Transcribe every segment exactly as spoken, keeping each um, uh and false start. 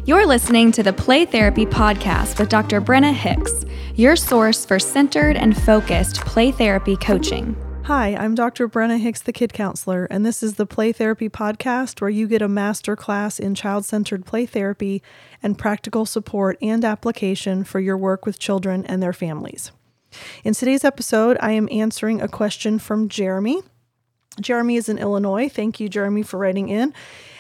You're listening to the Play Therapy Podcast with Doctor Brenna Hicks, your source for centered and focused play therapy coaching. Hi, I'm Doctor Brenna Hicks, the Kid Counselor, and this is the Play Therapy Podcast where you get a master class in child-centered play therapy and practical support and application for your work with children and their families. In today's episode, I am answering a question from Jeremy. Jeremy is in Illinois. Thank you, Jeremy, for writing in.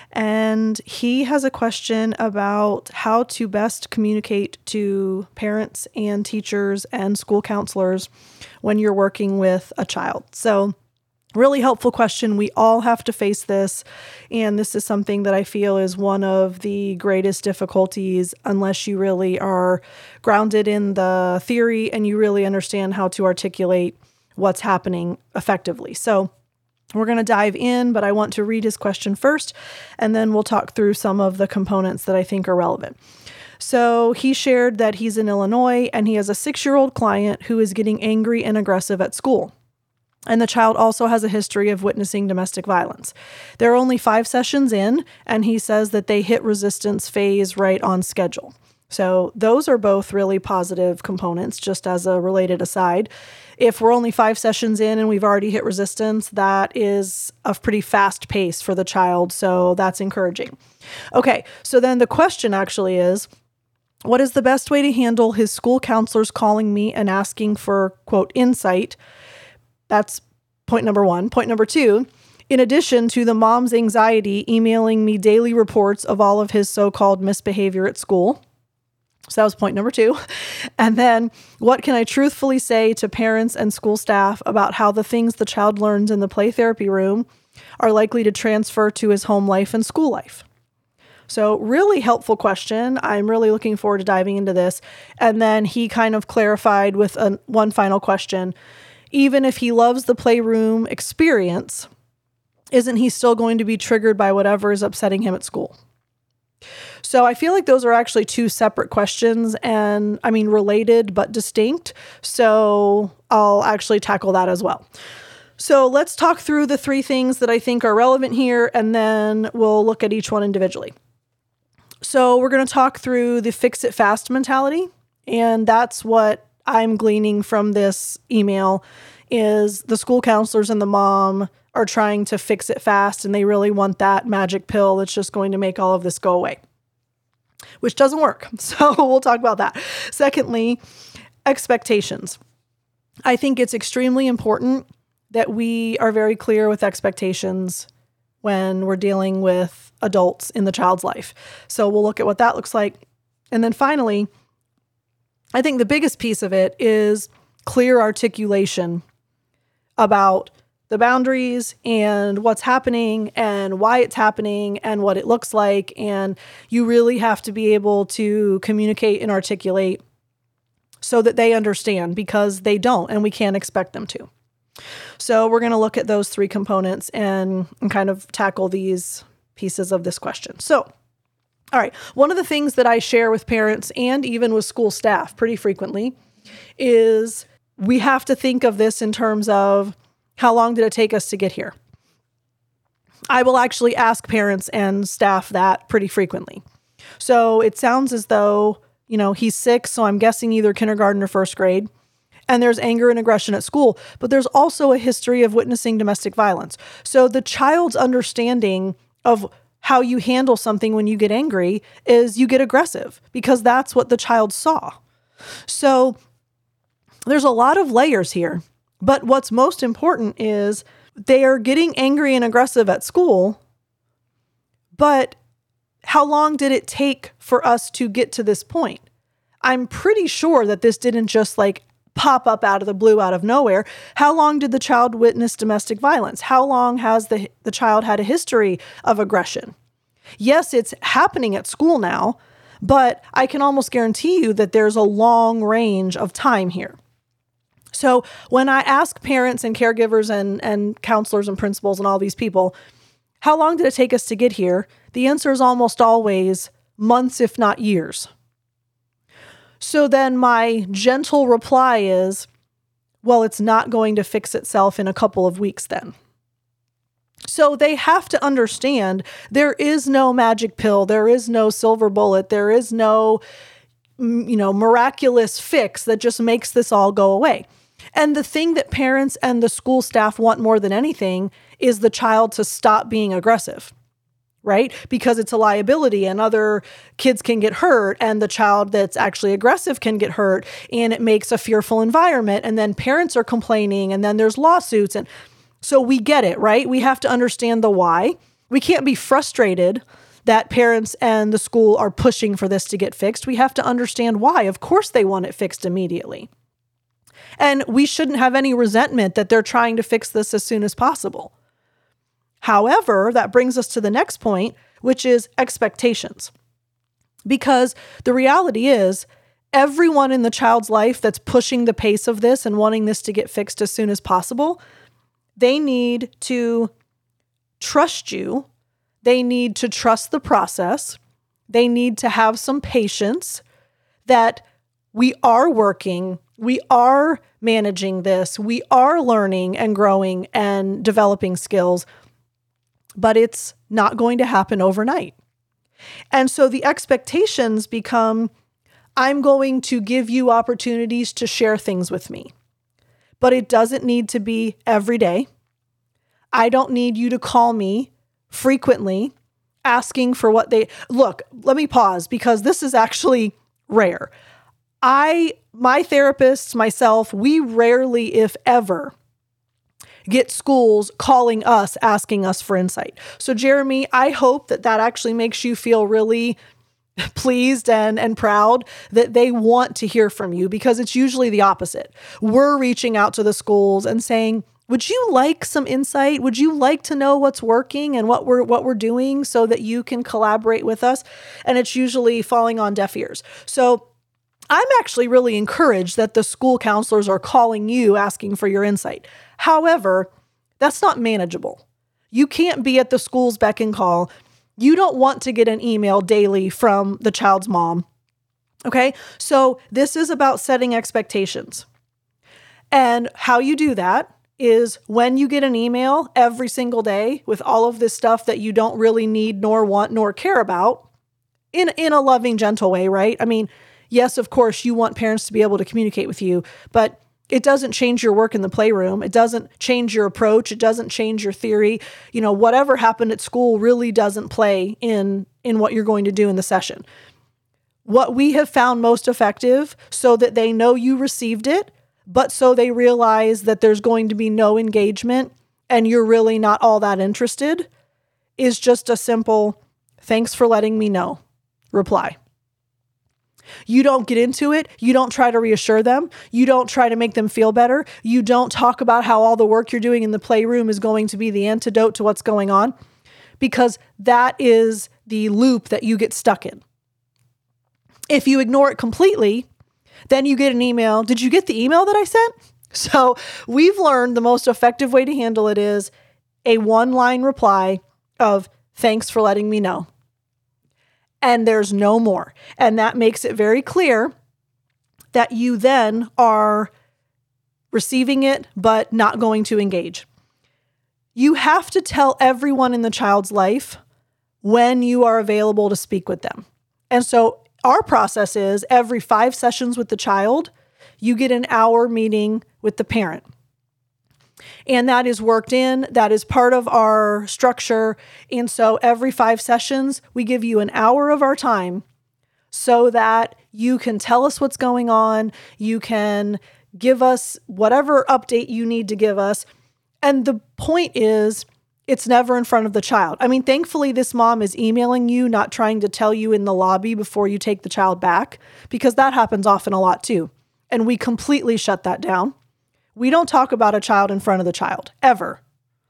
And he has a question about how to best communicate to parents and teachers and school counselors when you're working with a child. So really helpful question. We all have to face this. And this is something that I feel is one of the greatest difficulties unless you really are grounded in the theory and you really understand how to articulate what's happening effectively. So we're going to dive in, but I want to read his question first, and then we'll talk through some of the components that I think are relevant. So he shared that he's in Illinois and he has a six-year-old client who is getting angry and aggressive at school. And the child also has a history of witnessing domestic violence. There are only five sessions in, and he says that they hit resistance phase right on schedule. So those are both really positive components, just as a related aside. If we're only five sessions in and we've already hit resistance, that is a pretty fast pace for the child. So that's encouraging. Okay, so then the question actually is, what is the best way to handle his school counselors calling me and asking for, quote, insight? That's point number one. Point number two, in addition to the mom's anxiety emailing me daily reports of all of his so-called misbehavior at school. So that was point number two. And then what can I truthfully say to parents and school staff about how the things the child learns in the play therapy room are likely to transfer to his home life and school life? So really helpful question. I'm really looking forward to diving into this. And then he kind of clarified with a, one final question. Even if he loves the playroom experience, isn't he still going to be triggered by whatever is upsetting him at school? So I feel like those are actually two separate questions and, I mean, related but distinct. So I'll actually tackle that as well. So let's talk through the three things that I think are relevant here, and then we'll look at each one individually. So we're going to talk through the fix it fast mentality. And that's what I'm gleaning from this email is the school counselors and the mom are trying to fix it fast, and they really want that magic pill that's just going to make all of this go away, which doesn't work. So we'll talk about that. Secondly, expectations. I think it's extremely important that we are very clear with expectations when we're dealing with adults in the child's life. So we'll look at what that looks like. And then finally, I think the biggest piece of it is clear articulation about the boundaries and what's happening and why it's happening and what it looks like. And you really have to be able to communicate and articulate so that they understand, because they don't, and we can't expect them to. So we're going to look at those three components and, and kind of tackle these pieces of this question. So, all right, one of the things that I share with parents and even with school staff pretty frequently is we have to think of this in terms of how long did it take us to get here? I will actually ask parents and staff that pretty frequently. So it sounds as though, you know, he's six, so I'm guessing either kindergarten or first grade, and there's anger and aggression at school, but there's also a history of witnessing domestic violence. So the child's understanding of how you handle something when you get angry is you get aggressive, because that's what the child saw. So there's a lot of layers here. But what's most important is they are getting angry and aggressive at school, but how long did it take for us to get to this point? I'm pretty sure that this didn't just like pop up out of the blue, out of nowhere. How long did the child witness domestic violence? How long has the, the child had a history of aggression? Yes, it's happening at school now, but I can almost guarantee you that there's a long range of time here. So when I ask parents and caregivers and, and counselors and principals and all these people, how long did it take us to get here? The answer is almost always months, if not years. So then my gentle reply is, well, it's not going to fix itself in a couple of weeks then. So they have to understand there is no magic pill. There is no silver bullet. There is no, you know, miraculous fix that just makes this all go away. And the thing that parents and the school staff want more than anything is the child to stop being aggressive, right? Because it's a liability and other kids can get hurt and the child that's actually aggressive can get hurt and it makes a fearful environment. And then parents are complaining and then there's lawsuits. And so we get it, right? We have to understand the why. We can't be frustrated that parents and the school are pushing for this to get fixed. We have to understand why. Of course they want it fixed immediately. And we shouldn't have any resentment that they're trying to fix this as soon as possible. However, that brings us to the next point, which is expectations. Because the reality is, everyone in the child's life that's pushing the pace of this and wanting this to get fixed as soon as possible, they need to trust you. They need to trust the process. They need to have some patience that we are working, we are managing this, we are learning and growing and developing skills, but it's not going to happen overnight. And so the expectations become, I'm going to give you opportunities to share things with me, but it doesn't need to be every day. I don't need you to call me frequently asking for what they, look, let me pause because this is actually rare. I, my therapists, myself, we rarely, if ever, get schools calling us, asking us for insight. So Jeremy, I hope that that actually makes you feel really pleased and, and proud that they want to hear from you, because it's usually the opposite. We're reaching out to the schools and saying, would you like some insight? Would you like to know what's working and what we're what we're doing so that you can collaborate with us? And it's usually falling on deaf ears. So I'm actually really encouraged that the school counselors are calling you asking for your insight. However, that's not manageable. You can't be at the school's beck and call. You don't want to get an email daily from the child's mom. Okay? So this is about setting expectations. And how you do that is when you get an email every single day with all of this stuff that you don't really need nor want nor care about in, in a loving, gentle way, right? I mean, yes, of course, you want parents to be able to communicate with you, but it doesn't change your work in the playroom. It doesn't change your approach. It doesn't change your theory. You know, whatever happened at school really doesn't play in, in what you're going to do in the session. What we have found most effective so that they know you received it, but so they realize that there's going to be no engagement and you're really not all that interested, is just a simple, thanks for letting me know, reply. You don't get into it. You don't try to reassure them. You don't try to make them feel better. You don't talk about how all the work you're doing in the playroom is going to be the antidote to what's going on, because that is the loop that you get stuck in. If you ignore it completely, then you get an email. Did you get the email that I sent? So we've learned the most effective way to handle it is a one-line reply of thanks for letting me know. And there's no more. And that makes it very clear that you then are receiving it, but not going to engage. You have to tell everyone in the child's life when you are available to speak with them. And so our process is every five sessions with the child, you get an hour meeting with the parent. And that is worked in, that is part of our structure. And so every five sessions, we give you an hour of our time so that you can tell us what's going on. You can give us whatever update you need to give us. And the point is, it's never in front of the child. I mean, thankfully, this mom is emailing you, not trying to tell you in the lobby before you take the child back, because that happens often a lot too. And we completely shut that down. We don't talk about a child in front of the child, ever.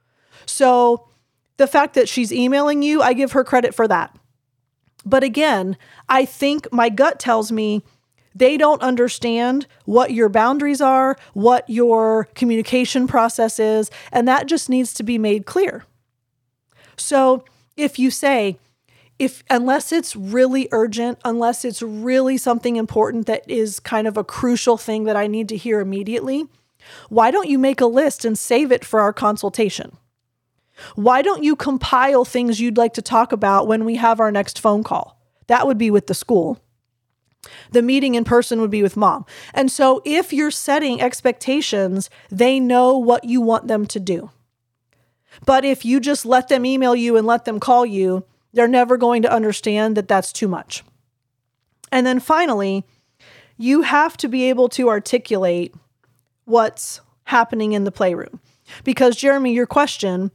So the fact that she's emailing you, I give her credit for that. But again, I think my gut tells me they don't understand what your boundaries are, what your communication process is, and that just needs to be made clear. So if you say, if unless it's really urgent, unless it's really something important that is kind of a crucial thing that I need to hear immediately, why don't you make a list and save it for our consultation? Why don't you compile things you'd like to talk about when we have our next phone call? That would be with the school. The meeting in person would be with mom. And so if you're setting expectations, they know what you want them to do. But if you just let them email you and let them call you, they're never going to understand that that's too much. And then finally, you have to be able to articulate what's happening in the playroom. Because Jeremy, your question,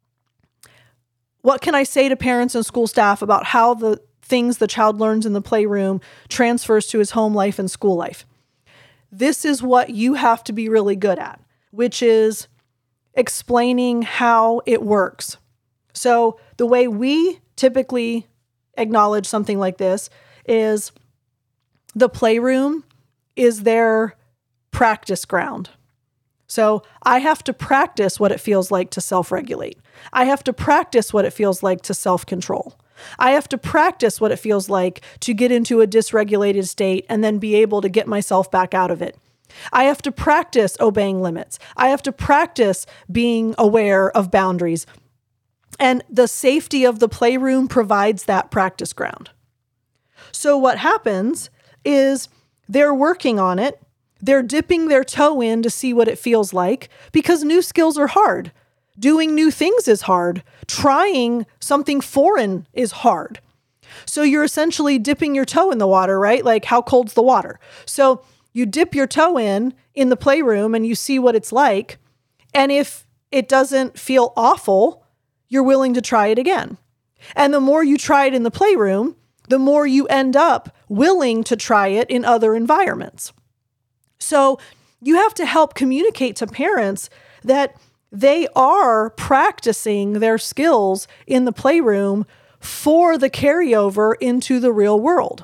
what can I say to parents and school staff about how the things the child learns in the playroom transfers to his home life and school life? This is what you have to be really good at, which is explaining how it works. So the way we typically acknowledge something like this is the playroom is their practice ground. So I have to practice what it feels like to self-regulate. I have to practice what it feels like to self-control. I have to practice what it feels like to get into a dysregulated state and then be able to get myself back out of it. I have to practice obeying limits. I have to practice being aware of boundaries. And the safety of the playroom provides that practice ground. So what happens is they're working on it. They're dipping their toe in to see what it feels like because new skills are hard. Doing new things is hard. Trying something foreign is hard. So you're essentially dipping your toe in the water, right? Like, how cold's the water? So you dip your toe in in the playroom and you see what it's like. And if it doesn't feel awful, you're willing to try it again. And the more you try it in the playroom, the more you end up willing to try it in other environments. So you have to help communicate to parents that they are practicing their skills in the playroom for the carryover into the real world.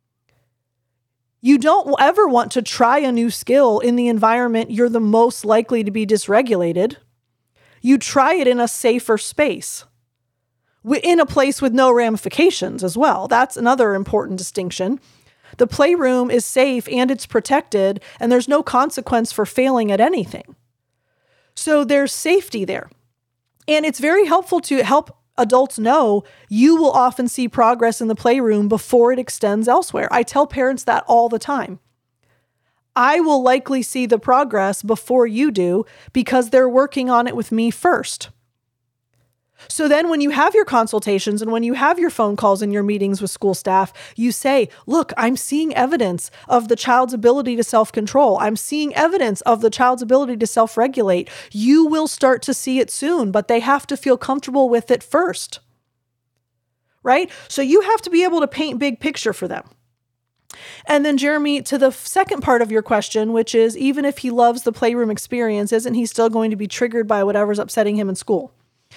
You don't ever want to try a new skill in the environment you're the most likely to be dysregulated. You try it in a safer space, in a place with no ramifications as well. That's another important distinction. The playroom is safe and it's protected, and there's no consequence for failing at anything. So there's safety there. And it's very helpful to help adults know you will often see progress in the playroom before it extends elsewhere. I tell parents that all the time. I will likely see the progress before you do because they're working on it with me first. So then when you have your consultations and when you have your phone calls and your meetings with school staff, you say, look, I'm seeing evidence of the child's ability to self-control. I'm seeing evidence of the child's ability to self-regulate. You will start to see it soon, but they have to feel comfortable with it first, right? So you have to be able to paint big picture for them. And then, Jeremy, to the second part of your question, which is, even if he loves the playroom experience, isn't he still going to be triggered by whatever's upsetting him in school?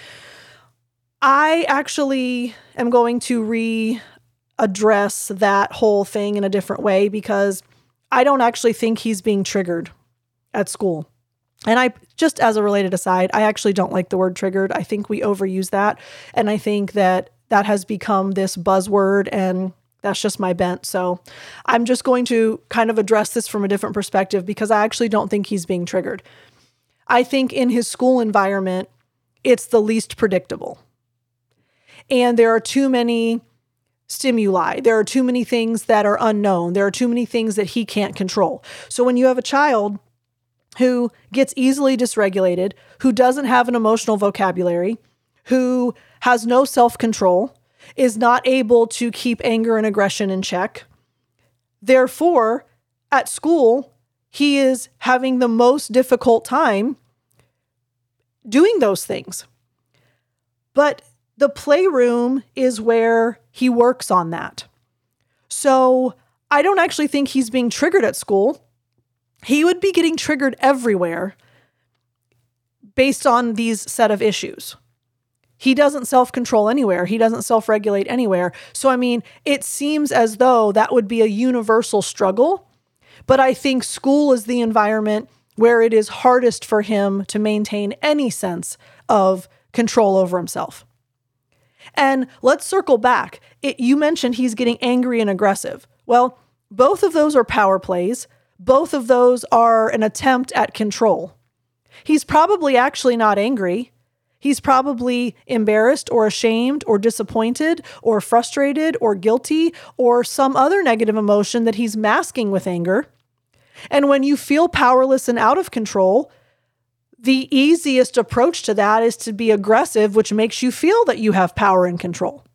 I actually am going to re-address that whole thing in a different way because I don't actually think he's being triggered at school. And I, just as a related aside, I actually don't like the word triggered. I think we overuse that. And I think that that has become this buzzword, and that's just my bent. So I'm just going to kind of address this from a different perspective because I actually don't think he's being triggered. I think in his school environment, it's the least predictable. And there are too many stimuli. There are too many things that are unknown. There are too many things that he can't control. So when you have a child who gets easily dysregulated, who doesn't have an emotional vocabulary, who has no self-control, is not able to keep anger and aggression in check, therefore, at school, he is having the most difficult time doing those things. But the playroom is where he works on that. So I don't actually think he's being triggered at school. He would be getting triggered everywhere based on these set of issues. He doesn't self-control anywhere. He doesn't self-regulate anywhere. So, I mean, it seems as though that would be a universal struggle, but I think school is the environment where it is hardest for him to maintain any sense of control over himself. And let's circle back. It, you mentioned he's getting angry and aggressive. Well, both of those are power plays. Both of those are an attempt at control. He's probably actually not angry. He's probably embarrassed or ashamed or disappointed or frustrated or guilty or some other negative emotion that he's masking with anger. And when you feel powerless and out of control, the easiest approach to that is to be aggressive, which makes you feel that you have power and control.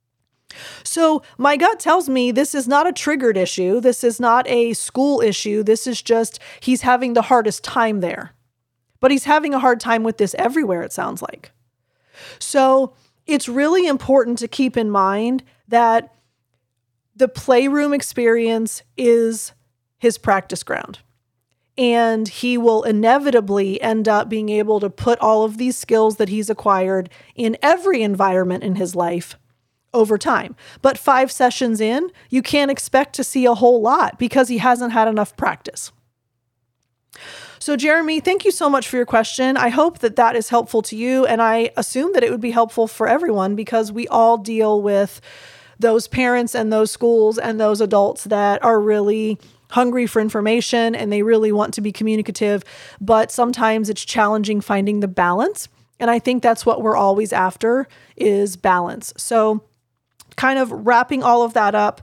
So my gut tells me this is not a triggered issue. This is not a school issue. This is just he's having the hardest time there. But he's having a hard time with this everywhere, it sounds like. So it's really important to keep in mind that the playroom experience is his practice ground. And he will inevitably end up being able to put all of these skills that he's acquired in every environment in his life over time. But five sessions in, you can't expect to see a whole lot because he hasn't had enough practice. So Jeremy, thank you so much for your question. I hope that that is helpful to you. And I assume that it would be helpful for everyone because we all deal with those parents and those schools and those adults that are really hungry for information and they really want to be communicative, but sometimes it's challenging finding the balance. And I think that's what we're always after is balance. So kind of wrapping all of that up,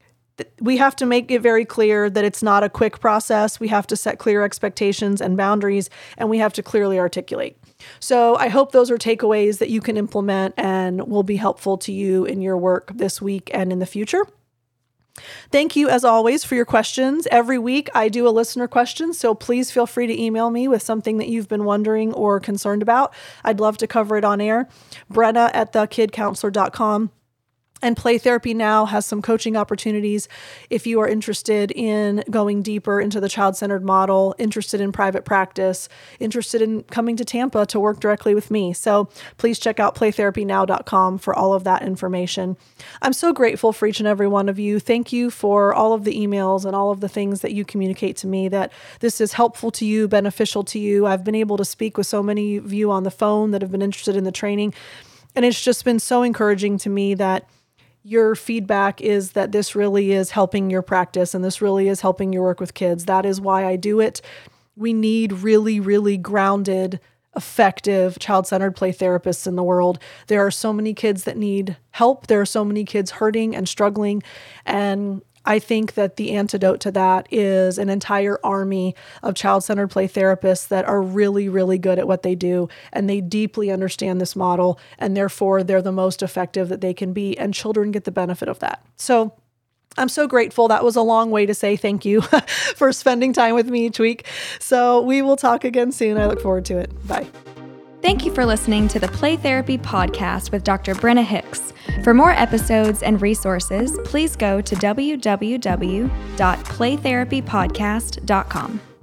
we have to make it very clear that it's not a quick process. We have to set clear expectations and boundaries, and we have to clearly articulate. So I hope those are takeaways that you can implement and will be helpful to you in your work this week and in the future. Thank you, as always, for your questions. Every week I do a listener question, so please feel free to email me with something that you've been wondering or concerned about. I'd love to cover it on air. Brenna at the kid counselor dot com. And Play Therapy Now has some coaching opportunities if you are interested in going deeper into the child-centered model, interested in private practice, interested in coming to Tampa to work directly with me. So please check out play therapy now dot com for all of that information. I'm so grateful for each and every one of you. Thank you for all of the emails and all of the things that you communicate to me, that this is helpful to you, beneficial to you. I've been able to speak with so many of you on the phone that have been interested in the training. And it's just been so encouraging to me that your feedback is that this really is helping your practice and this really is helping your work with kids. That is why I do it. We need really, really grounded, effective child-centered play therapists in the world. There are so many kids that need help. There are so many kids hurting and struggling. And I think that the antidote to that is an entire army of child-centered play therapists that are really, really good at what they do, and they deeply understand this model, and therefore they're the most effective that they can be, and children get the benefit of that. So I'm so grateful. That was a long way to say thank you for spending time with me each week. So we will talk again soon. I look forward to it. Bye. Thank you for listening to the Play Therapy Podcast with Doctor Brenna Hicks. For more episodes and resources, please go to w w w dot play therapy podcast dot com.